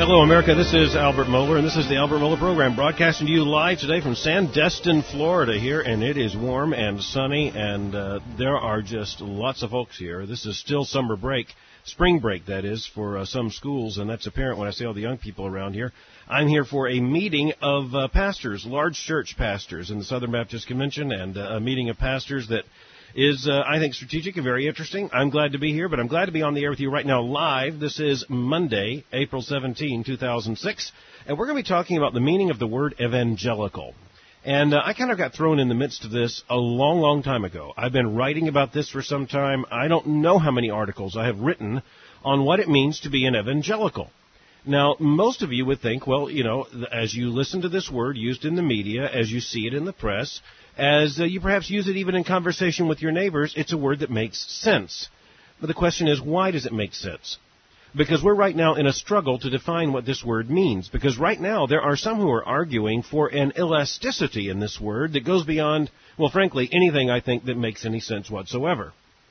Hello, America. This is Albert Mohler, and this is the Albert Mohler Program, broadcasting to you live today from Sandestin, Florida here, and it is warm and sunny, and there are just lots of folks here. This is still summer break, spring break, that is, for some schools, and that's apparent when I see all the young people around here. I'm here for a meeting of pastors, large church pastors in the Southern Baptist Convention, and a meeting of pastors that is, I think, strategic and very interesting. I'm glad to be here, but I'm glad to be on the air with you right now live. This is Monday, April 17, 2006, and we're going to be talking about the meaning of the word evangelical. And I kind of got thrown in the midst of this a long, long time ago. I've been writing about this for some time. I don't know how many articles I have written on what it means to be an evangelical. Now, most of you would think, well, you know, as you listen to this word used in the media, as you see it in the press, as you perhaps use it even in conversation with your neighbors, it's a word that makes sense. But the question is, why does it make sense? Because we're right now in a struggle to define what this word means. Because right now there are some who are arguing for an elasticity in this word that goes beyond, well, frankly, anything I think that makes any sense whatsoever.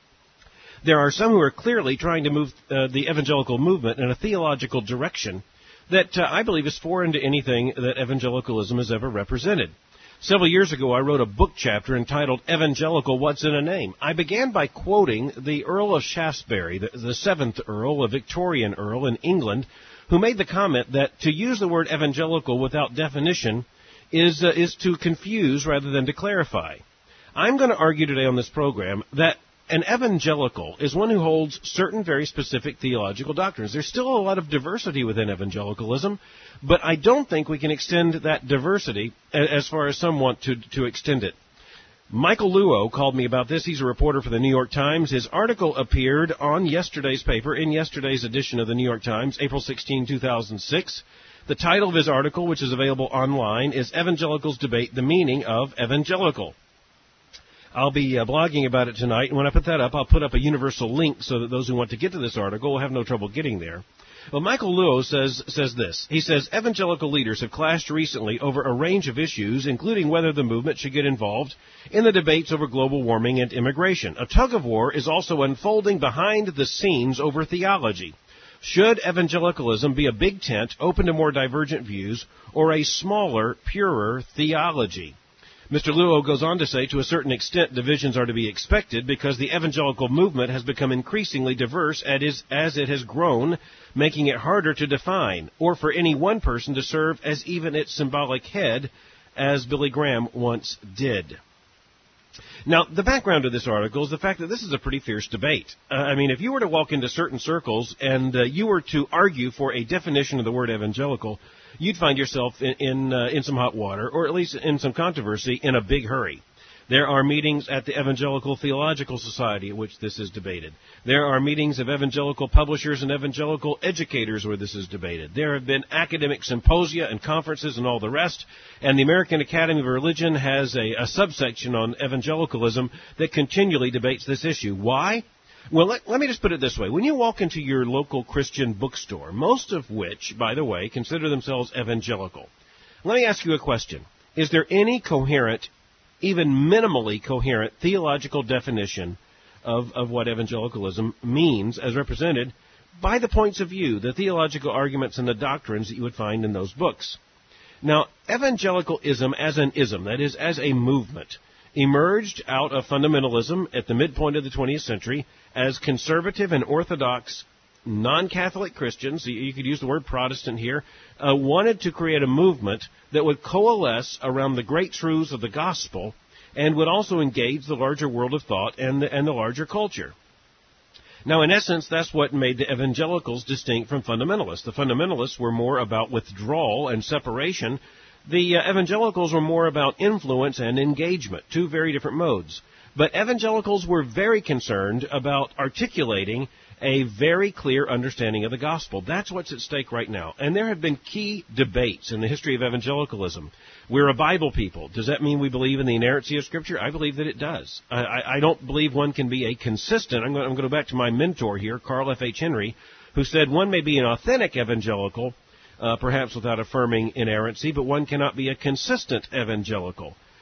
There are some who are clearly trying to move the evangelical movement in a theological direction that I believe is foreign to anything that evangelicalism has ever represented. Several years ago, I wrote a book chapter entitled Evangelical, What's in a Name? I began by quoting the Earl of Shaftesbury, the seventh Earl, a Victorian Earl in England, who made the comment that to use the word evangelical without definition is to confuse rather than to clarify. I'm going to argue today on this program that an evangelical is one who holds certain very specific theological doctrines. There's still a lot of diversity within evangelicalism, but I don't think we can extend that diversity as far as some want to extend it. Michael Luo called me about this. He's a reporter for the New York Times. His article appeared on yesterday's paper, in yesterday's edition of the New York Times, April 16, 2006. The title of his article, which is available online, is Evangelicals Debate the Meaning of Evangelical. I'll be blogging about it tonight, and when I put that up, I'll put up a universal link so that those who want to get to this article will have no trouble getting there. Well, Michael Luo says this. He says, evangelical leaders have clashed recently over a range of issues, including whether the movement should get involved in the debates over global warming and immigration. A tug-of-war is also unfolding behind the scenes over theology. Should evangelicalism be a big tent open to more divergent views, or a smaller, purer theology? Mr. Luo goes on to say, to a certain extent, divisions are to be expected because the evangelical movement has become increasingly diverse as it has grown, making it harder to define, or for any one person to serve as even its symbolic head, as Billy Graham once did. Now, the background of this article is the fact that this is a pretty fierce debate. If you were to walk into certain circles and you were to argue for a definition of the word evangelical, you'd find yourself in some hot water, or at least in some controversy, in a big hurry. There are meetings at the Evangelical Theological Society at which this is debated. There are meetings of evangelical publishers and evangelical educators where this is debated. There have been academic symposia and conferences and all the rest, and the American Academy of Religion has a subsection on evangelicalism that continually debates this issue. Why? Well, let me just put it this way. When you walk into your local Christian bookstore, most of which, by the way, consider themselves evangelical, let me ask you a question. Is there any coherent, even minimally coherent, theological definition of what evangelicalism means as represented by the points of view, the theological arguments and the doctrines that you would find in those books? Now, evangelicalism as an ism, that is, as a movement, emerged out of fundamentalism at the midpoint of the 20th century as conservative and orthodox non-Catholic Christians, you could use the word Protestant here, wanted to create a movement that would coalesce around the great truths of the gospel and would also engage the larger world of thought and the larger culture. Now, in essence, that's what made the evangelicals distinct from fundamentalists. The fundamentalists were more about withdrawal and separation. The evangelicals were more about influence and engagement, two very different modes. But evangelicals were very concerned about articulating a very clear understanding of the gospel. That's what's at stake right now. And there have been key debates in the history of evangelicalism. We're a Bible people. Does that mean we believe in the inerrancy of Scripture? I believe that it does. I don't believe one can be a consistent. I'm going to go back to my mentor here, Carl F. H. Henry, who said one may be an authentic evangelical, perhaps without affirming inerrancy, but one cannot be a consistent evangelical.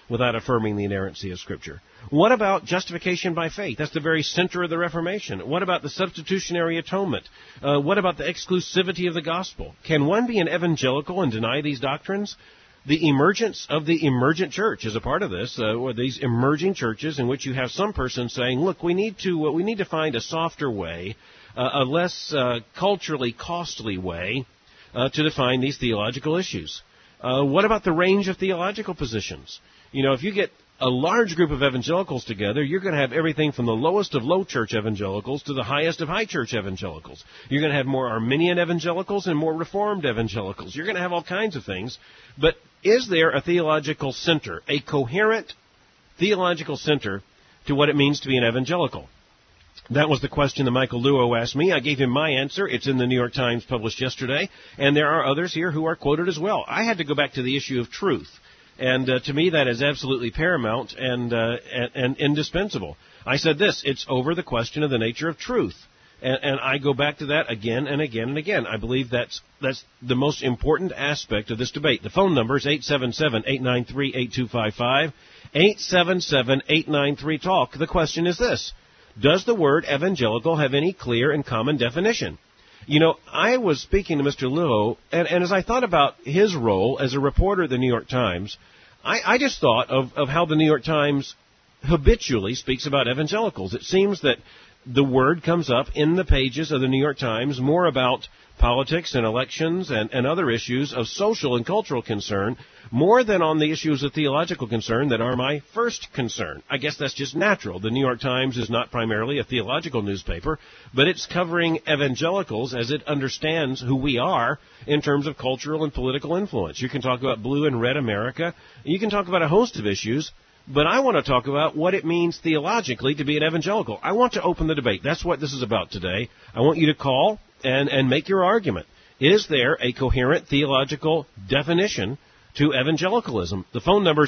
without affirming the inerrancy of Scripture? What about justification by faith? That's the very center of the Reformation. What about the substitutionary atonement? What about the exclusivity of the gospel? Can one be an evangelical and deny these doctrines? The emergence of the emergent church is a part of this, or these emerging churches in which you have some person saying, look, we need to find a softer way, a less culturally costly way to define these theological issues. What about the range of theological positions? If you get a large group of evangelicals together, you're going to have everything from the lowest of low church evangelicals to the highest of high church evangelicals. You're going to have more Arminian evangelicals and more Reformed evangelicals. You're going to have all kinds of things. But is there a theological center, a coherent theological center to what it means to be an evangelical? That was the question that Michael Luo asked me. I gave him my answer. It's in the New York Times, published yesterday. And there are others here who are quoted as well. I had to go back to the issue of truth. And to me, that is absolutely paramount and indispensable. I said this, it's over the question of the nature of truth. And I go back to that again and again and again. I believe that's the most important aspect of this debate. The phone number is 877-893-8255, 877-893-TALK. The question is this: does the word evangelical have any clear and common definition? I was speaking to Mr. Luo, and as I thought about his role as a reporter at the New York Times, I just thought of how the New York Times habitually speaks about evangelicals. It seems that the word comes up in the pages of the New York Times more about politics and elections and other issues of social and cultural concern, more than on the issues of theological concern that are my first concern. I guess that's just natural. The New York Times is not primarily a theological newspaper, but it's covering evangelicals as it understands who we are in terms of cultural and political influence. You can talk about blue and red America. You can talk about a host of issues. But I want to talk about what it means theologically to be an evangelical. I want to open the debate. That's what this is about today. I want you to call and make your argument. Is there a coherent theological definition to evangelicalism? The phone number is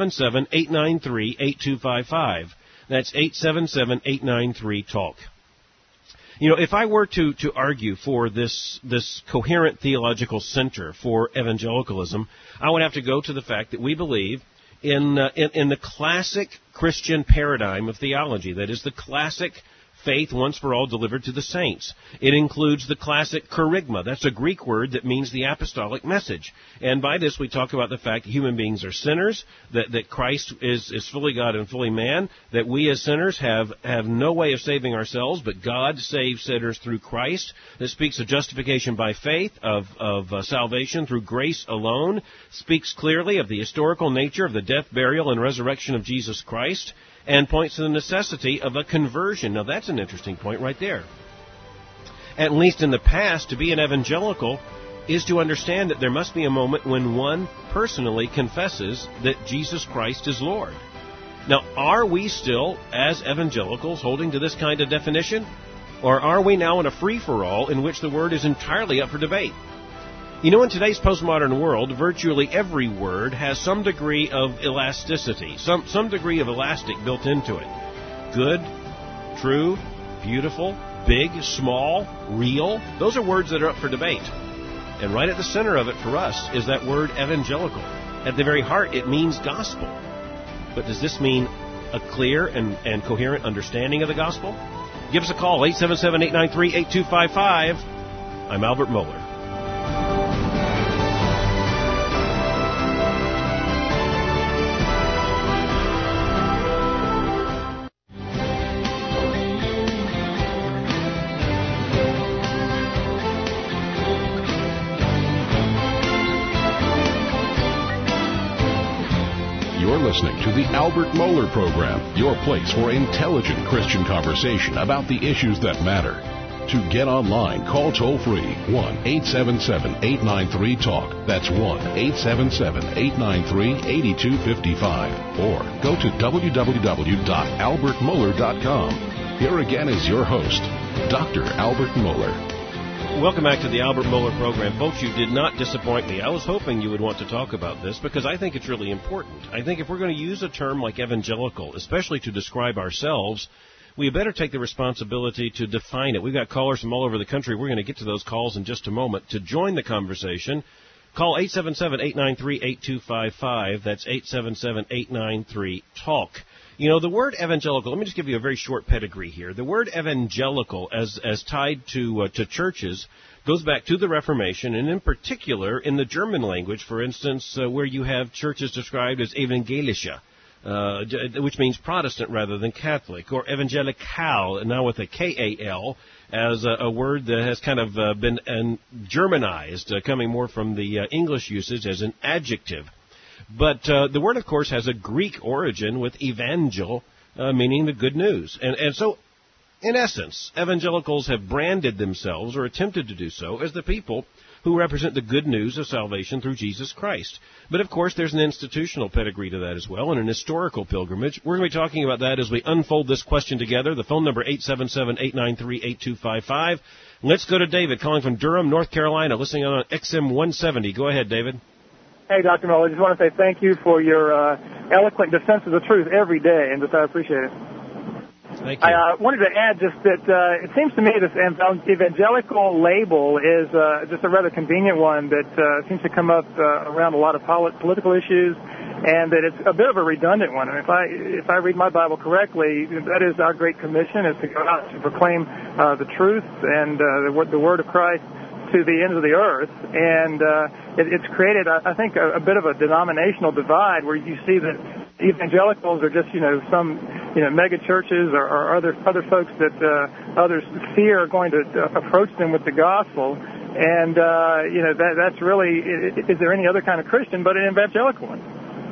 877-893-8255. That's 877-893-TALK. If I were to argue for this coherent theological center for evangelicalism, I would have to go to the fact that we believe in the classic Christian paradigm of theology, that is the classic faith once for all delivered to the saints. It includes the classic kerygma. That's a Greek word that means the apostolic message. And by this we talk about the fact that human beings are sinners, that Christ is fully God and fully man, that we as sinners have no way of saving ourselves, but God saves sinners through Christ. That speaks of justification by faith, of salvation through grace alone, speaks clearly of the historical nature of the death, burial, and resurrection of Jesus Christ, and points to the necessity of a conversion. Now, that's an interesting point right there. At least in the past, to be an evangelical is to understand that there must be a moment when one personally confesses that Jesus Christ is Lord. Now, are we still, as evangelicals, holding to this kind of definition? Or are we now in a free-for-all in which the word is entirely up for debate? In today's postmodern world, virtually every word has some degree of elasticity, some degree of elastic built into it. Good, true, beautiful, big, small, real, those are words that are up for debate. And right at the center of it for us is that word evangelical. At the very heart, it means gospel. But does this mean a clear and coherent understanding of the gospel? Give us a call, 877-893-8255. I'm Albert Mohler. Listening to the Albert Mohler Program, your place for intelligent Christian conversation about the issues that matter. To get online, call toll-free 1-877-893-TALK. That's 1-877-893-8255. Or go to www.albertmohler.com. Here again is your host, Dr. Albert Mohler. Welcome back to the Albert Mohler Program. Folks, you did not disappoint me. I was hoping you would want to talk about this because I think it's really important. I think if we're going to use a term like evangelical, especially to describe ourselves, we better take the responsibility to define it. We've got callers from all over the country. We're going to get to those calls in just a moment. To join the conversation, Call 877-893-8255. That's 877-893-TALK. You know, the word evangelical, let me just give you a very short pedigree here. The word evangelical, as tied to churches, goes back to the Reformation, and in particular in the German language, for instance, where you have churches described as evangelische, which means Protestant rather than Catholic, or evangelical, now with a K-A-L, as a word that has kind of been Germanized, coming more from the English usage as an adjective. But the word, of course, has a Greek origin with evangel, meaning the good news. And so, in essence, evangelicals have branded themselves, or attempted to do so, as the people who represent the good news of salvation through Jesus Christ. But, of course, there's an institutional pedigree to that as well, and an historical pilgrimage. We're going to be talking about that as we unfold this question together. The phone number, 877-893-8255. Let's go to David, calling from Durham, North Carolina, listening on XM 170. Go ahead, David. Hey, Dr. Moeller, I just want to say thank you for your eloquent defense of the truth every day, and I appreciate it. Thank you. I wanted to add just that it seems to me this evangelical label is just a rather convenient one that seems to come up around a lot of political issues, and that it's a bit of a redundant one. And if I read my Bible correctly, that is our Great Commission, is to go out to proclaim the truth and the Word of Christ to the ends of the earth, and it's created, I think, a bit of a denominational divide where you see that evangelicals are just, some, mega churches or other folks that others fear are going to approach them with the gospel, and that's really, is there any other kind of Christian but an evangelical one?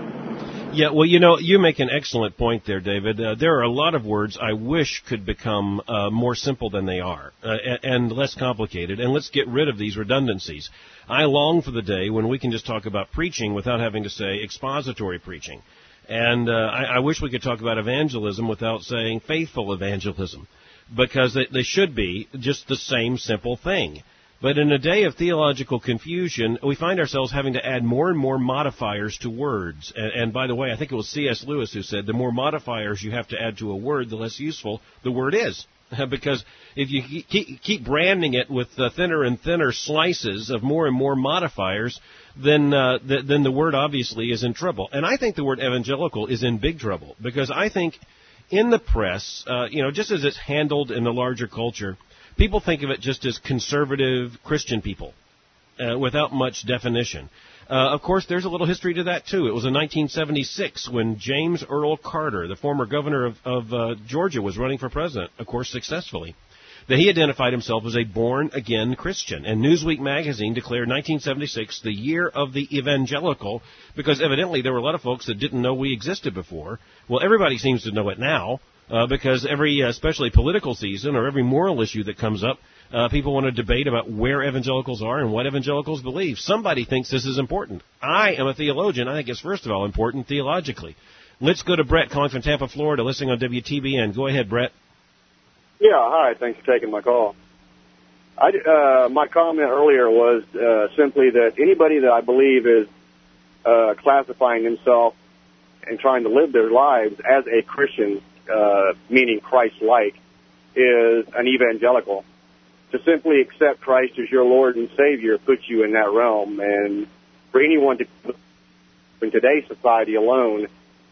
Yeah, well, you make an excellent point there, David. There are a lot of words I wish could become more simple than they are, and less complicated, and let's get rid of these redundancies. I long for the day when we can just talk about preaching without having to say expository preaching. And I wish we could talk about evangelism without saying faithful evangelism, because they should be just the same simple thing. But in a day of theological confusion, we find ourselves having to add more and more modifiers to words. And by the way, I think it was C.S. Lewis who said the more modifiers you have to add to a word, the less useful the word is. Because if you keep branding it with thinner and thinner slices of more and more modifiers, then the word obviously is in trouble. And I think the word evangelical is in big trouble, because I think in the press, just as it's handled in the larger culture, people think of it just as conservative Christian people, without much definition. Of course, there's a little history to that, too. It was in 1976 when James Earl Carter, the former governor of Georgia, was running for president, of course, successfully, that he identified himself as a born-again Christian. And Newsweek magazine declared 1976 the year of the evangelical, because evidently there were a lot of folks that didn't know we existed before. Well, everybody seems to know it now. Because every, especially political season or every moral issue that comes up, people want to debate about where evangelicals are and what evangelicals believe. Somebody thinks this is important. I am a theologian. I think it's, first of all, important theologically. Let's go to Brett, calling from Tampa, Florida, listening on WTBN. Go ahead, Brett. Yeah, hi. Thanks for taking my call. My comment earlier was simply that anybody that I believe is classifying himself and trying to live their lives as a Christian, meaning Christ-like, is an evangelical. To simply accept Christ as your Lord and Savior puts you in that realm. And for anyone to, in today's society alone,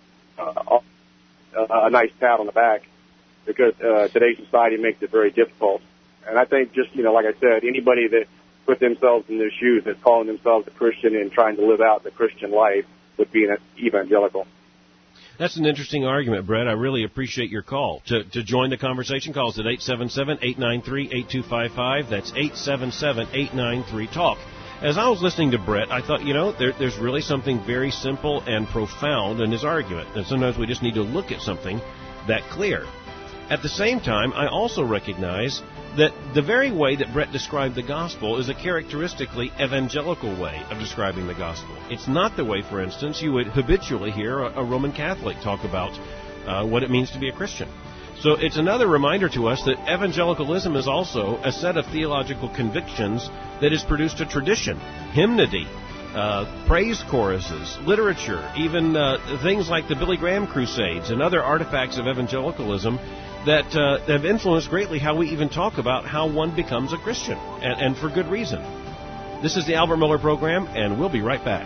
a nice pat on the back, because today's society makes it very difficult. And I think just, like I said, anybody that put themselves in their shoes, that's calling themselves a Christian and trying to live out the Christian life, would be an evangelical. That's an interesting argument, Brett. I really appreciate your call. To join the conversation, call us at 877-893-8255. That's 877-893-TALK. As I was listening to Brett, I thought, there's really something very simple and profound in his argument. And sometimes we just need to look at something that clear. At the same time, I also recognize that the very way that Brett described the gospel is a characteristically evangelical way of describing the gospel. It's not the way, for instance, you would habitually hear a Roman Catholic talk about what it means to be a Christian. So it's another reminder to us that evangelicalism is also a set of theological convictions that has produced a tradition, hymnody, praise choruses, literature, even things like the Billy Graham Crusades and other artifacts of evangelicalism that have influenced greatly how we even talk about how one becomes a Christian, and for good reason. This is the Albert Mohler Program, and we'll be right back.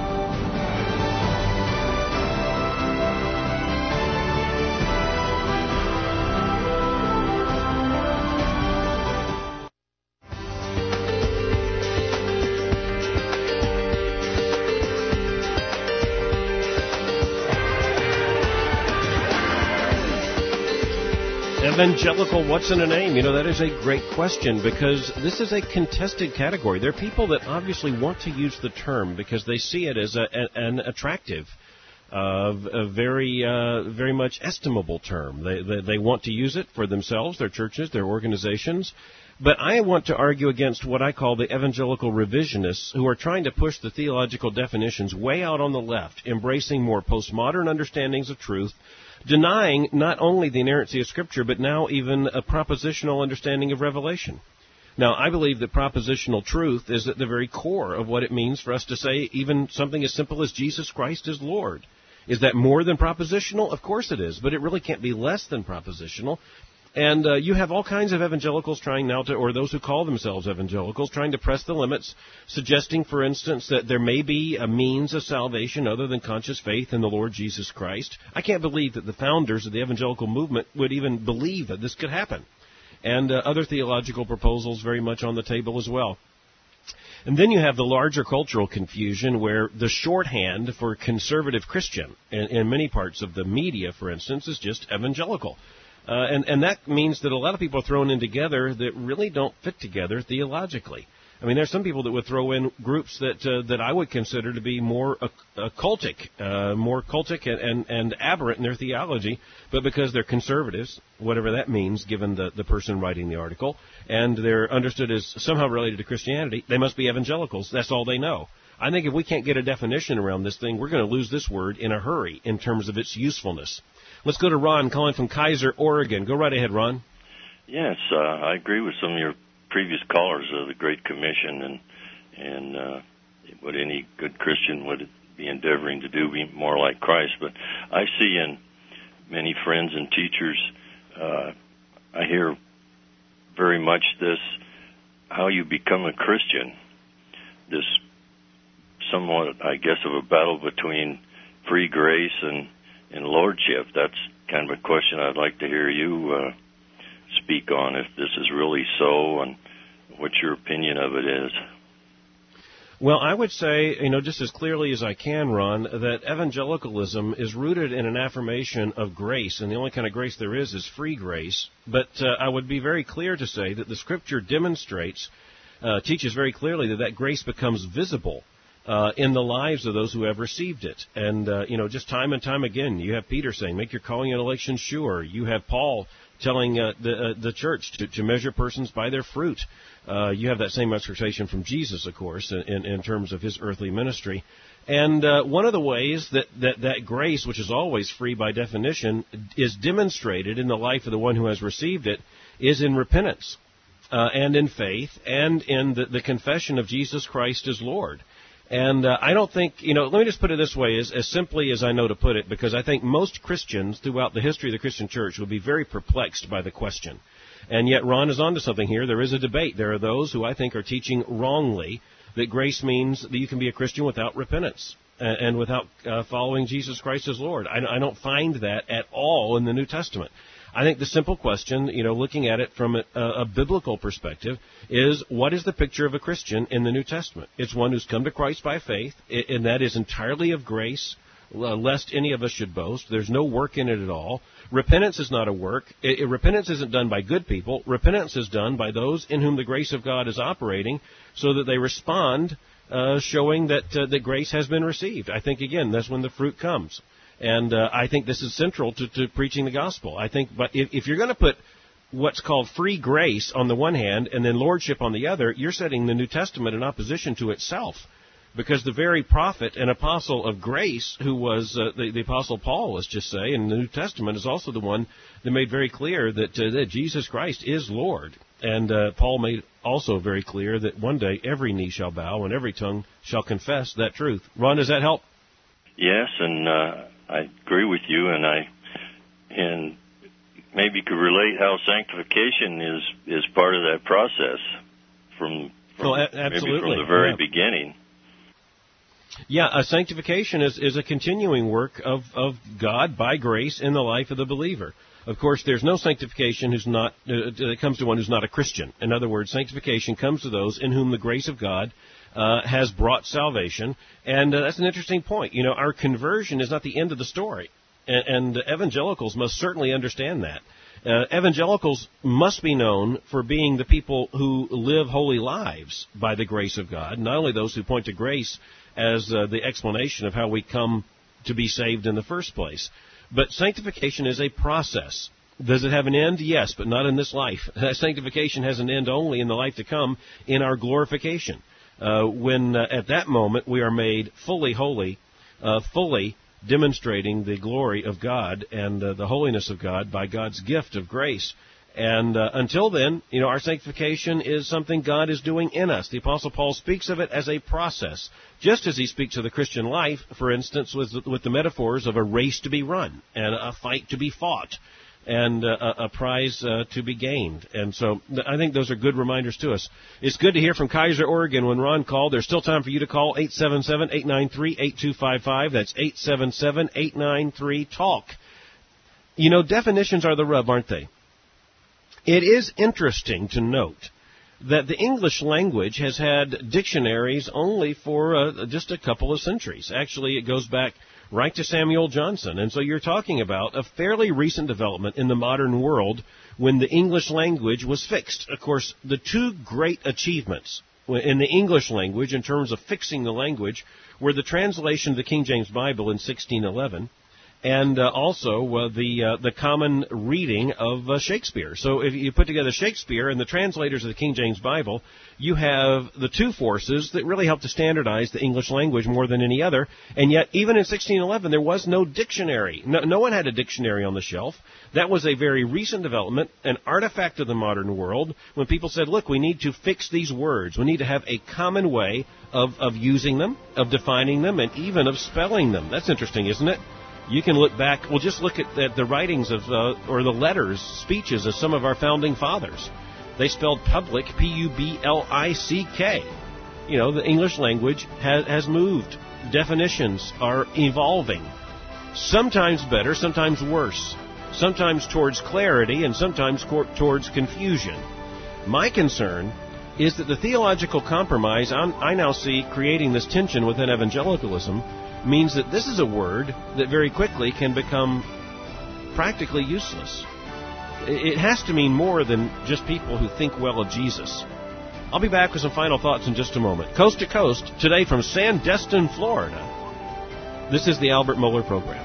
Evangelical, what's in a name? You know, that is a great question because this is a contested category. There are people that obviously want to use the term because they see it as an attractive, a very much estimable term. They want to use it for themselves, their churches, their organizations. But I want to argue against what I call the evangelical revisionists who are trying to push the theological definitions way out on the left, embracing more postmodern understandings of truth, denying not only the inerrancy of Scripture, but now even a propositional understanding of Revelation. Now, I believe that propositional truth is at the very core of what it means for us to say even something as simple as Jesus Christ is Lord. Is that more than propositional? Of course it is, but it really can't be less than propositional. And you have all kinds of evangelicals trying now to, or those who call themselves evangelicals, trying to press the limits, suggesting, for instance, that there may be a means of salvation other than conscious faith in the Lord Jesus Christ. I can't believe that the founders of the evangelical movement would even believe that this could happen. And other theological proposals very much on the table as well. And then you have the larger cultural confusion where the shorthand for conservative Christian in many parts of the media, for instance, is just evangelical. And that means that a lot of people are thrown in together that really don't fit together theologically. I mean, there's some people that would throw in groups that I would consider to be more cultic and aberrant in their theology, but because they're conservatives, whatever that means, given the person writing the article, and they're understood as somehow related to Christianity, they must be evangelicals. That's all they know. I think if we can't get a definition around this thing, we're going to lose this word in a hurry in terms of its usefulness. Let's go to Ron calling from Kaiser, Oregon. Go right ahead, Ron. Yes, I agree with some of your previous callers of the Great Commission, and what any good Christian would be endeavoring to do, be more like Christ. But I see in many friends and teachers, I hear very much this, how you become a Christian, this somewhat, I guess, of a battle between free grace and lordship. That's kind of a question I'd like to hear you speak on, if this is really so, and what your opinion of it is. Well, I would say, just as clearly as I can, Ron, that evangelicalism is rooted in an affirmation of grace, and the only kind of grace there is free grace. But I would be very clear to say that the Scripture teaches very clearly that grace becomes visible in the lives of those who have received it. And, just time and time again, you have Peter saying, make your calling and election sure. You have Paul telling the church to measure persons by their fruit. You have that same exhortation from Jesus, of course, in terms of his earthly ministry. And one of the ways that grace, which is always free by definition, is demonstrated in the life of the one who has received it, is in repentance and in faith and in the confession of Jesus Christ as Lord. And I don't think, let me just put it this way, as simply as I know to put it, because I think most Christians throughout the history of the Christian church would be very perplexed by the question. And yet Ron is onto something here. There is a debate. There are those who I think are teaching wrongly that grace means that you can be a Christian without repentance and without following Jesus Christ as Lord. I don't find that at all in the New Testament. I think the simple question, looking at it from a biblical perspective, is what is the picture of a Christian in the New Testament? It's one who's come to Christ by faith, and that is entirely of grace, lest any of us should boast. There's no work in it at all. Repentance is not a work. Repentance isn't done by good people. Repentance is done by those in whom the grace of God is operating so that they respond, showing that grace has been received. I think, again, that's when the fruit comes. And I think this is central to preaching the gospel. I think, but if you're going to put what's called free grace on the one hand and then lordship on the other, you're setting the New Testament in opposition to itself. Because the very prophet and apostle of grace, who was the apostle Paul, let's just say, in the New Testament, is also the one that made very clear that Jesus Christ is Lord. And Paul made also very clear that one day every knee shall bow and every tongue shall confess that truth. Ron, does that help? Yes, and I agree with you, and maybe you could relate how sanctification is part of that process from Absolutely. Maybe from the very beginning. Yeah, sanctification is a continuing work of God by grace in the life of the believer. Of course, there's no sanctification that comes to one who's not a Christian. In other words, sanctification comes to those in whom the grace of God has brought salvation. And that's an interesting point. You know, our conversion is not the end of the story. And evangelicals must certainly understand that. Evangelicals must be known for being the people who live holy lives by the grace of God, not only those who point to grace as the explanation of how we come to be saved in the first place. But sanctification is a process. Does it have an end? Yes, but not in this life. Sanctification has an end only in the life to come, in our glorification, when at that moment we are made fully holy, fully demonstrating the glory of God and the holiness of God by God's gift of grace. And until then, you know, our sanctification is something God is doing in us. The Apostle Paul speaks of it as a process, just as he speaks of the Christian life, for instance, with the metaphors of a race to be run and a fight to be fought and a prize to be gained. And so I think those are good reminders to us. It's good to hear from Kaiser, Oregon. When Ron called, there's still time for you to call 877-893-8255. That's 877-893-TALK. You know, definitions are the rub, aren't they? It is interesting to note that the English language has had dictionaries only for just a couple of centuries. Actually, it goes back right to Samuel Johnson. And so you're talking about a fairly recent development in the modern world when the English language was fixed. Of course, the two great achievements in the English language in terms of fixing the language were the translation of the King James Bible in 1611 and also the common reading of Shakespeare. So if you put together Shakespeare and the translators of the King James Bible, you have the two forces that really help to standardize the English language more than any other. And yet, even in 1611, there was no dictionary. No one had a dictionary on the shelf. That was a very recent development, an artifact of the modern world, when people said, look, we need to fix these words. We need to have a common way of using them, of defining them, and even of spelling them. That's interesting, isn't it? You can look back, well, just look at the writings of, or the letters, speeches of some of our founding fathers. They spelled public, P-U-B-L-I-C-K. You know, the English language has moved. Definitions are evolving. Sometimes better, sometimes worse. Sometimes towards clarity and sometimes towards confusion. My concern is that the theological compromise I now see creating this tension within evangelicalism means that this is a word that very quickly can become practically useless. It has to mean more than just people who think well of Jesus. I'll be back with some final thoughts in just a moment. Coast to Coast, today from Sandestin, Florida. This is the Albert Mohler Program.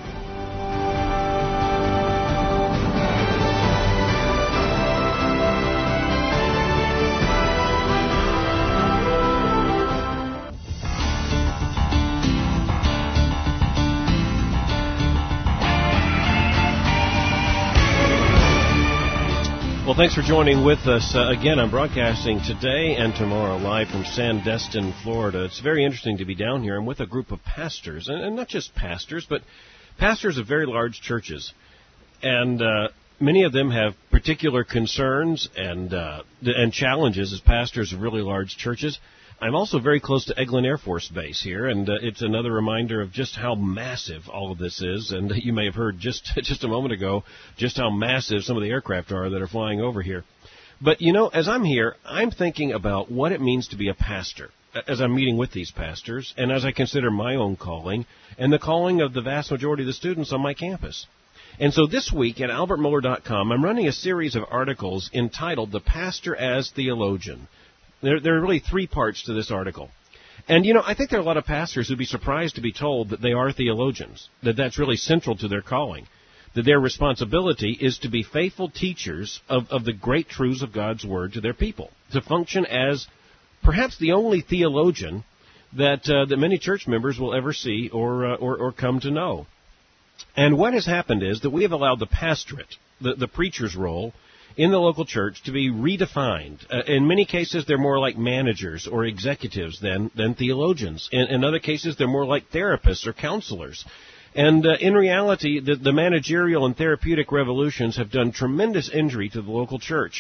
Well, thanks for joining with us. Again, I'm broadcasting today and tomorrow live from Sandestin, Florida. It's very interesting to be down here. I'm with a group of pastors, and not just pastors, but pastors of very large churches. And many of them have particular concerns and challenges as pastors of really large churches. I'm also very close to Eglin Air Force Base here, and it's another reminder of just how massive all of this is. And you may have heard just a moment ago just how massive some of the aircraft are that are flying over here. But, you know, as I'm here, I'm thinking about what it means to be a pastor, as I'm meeting with these pastors, and as I consider my own calling, and the calling of the vast majority of the students on my campus. And so this week at albertmohler.com, I'm running a series of articles entitled The Pastor as Theologian. There are really three parts to this article. And, you know, I think there are a lot of pastors who'd be surprised to be told that they are theologians, that that's really central to their calling, that their responsibility is to be faithful teachers of the great truths of God's Word to their people, to function as perhaps the only theologian that many church members will ever see or come to know. And what has happened is that we have allowed the pastorate, the preacher's role, in the local church to be redefined. In many cases, they're more like managers or executives than theologians. In other cases, they're more like therapists or counselors. And in reality, the managerial and therapeutic revolutions have done tremendous injury to the local church.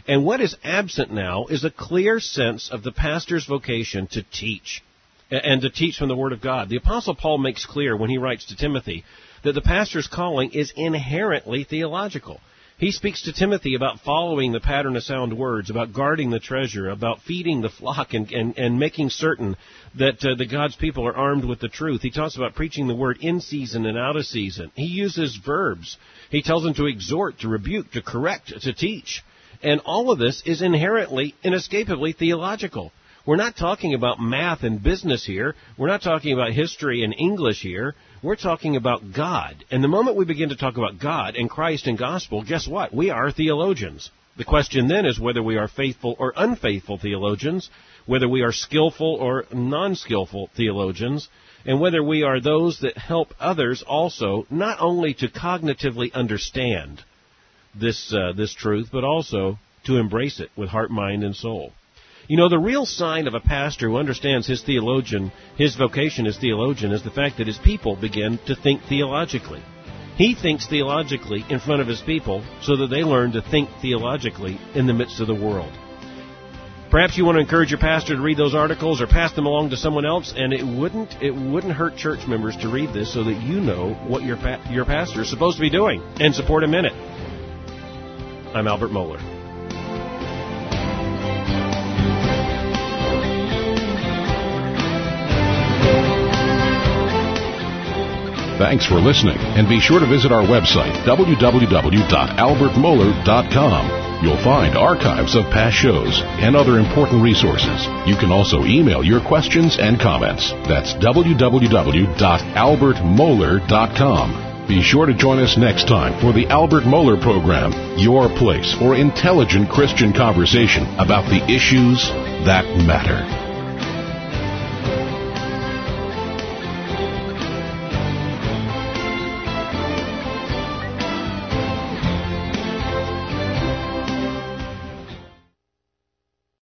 And what is absent now is a clear sense of the pastor's vocation to teach, and to teach from the Word of God. The Apostle Paul makes clear when he writes to Timothy that the pastor's calling is inherently theological. He speaks to Timothy about following the pattern of sound words, about guarding the treasure, about feeding the flock and making certain that the God's people are armed with the truth. He talks about preaching the word in season and out of season. He uses verbs. He tells them to exhort, to rebuke, to correct, to teach. And all of this is inherently, inescapably theological. We're not talking about math and business here. We're not talking about history and English here. We're talking about God. And the moment we begin to talk about God and Christ and gospel, guess what? We are theologians. The question then is whether we are faithful or unfaithful theologians, whether we are skillful or non-skillful theologians, and whether we are those that help others also not only to cognitively understand this truth, but also to embrace it with heart, mind, and soul. You know, the real sign of a pastor who understands his vocation as theologian, is the fact that his people begin to think theologically. He thinks theologically in front of his people so that they learn to think theologically in the midst of the world. Perhaps you want to encourage your pastor to read those articles or pass them along to someone else, and it wouldn't hurt church members to read this so that you know what your pastor is supposed to be doing and support him in it. I'm Albert Mohler. Thanks for listening, and be sure to visit our website, www.albertmohler.com. You'll find archives of past shows and other important resources. You can also email your questions and comments. That's www.albertmohler.com. Be sure to join us next time for the Albert Mohler Program, your place for intelligent Christian conversation about the issues that matter.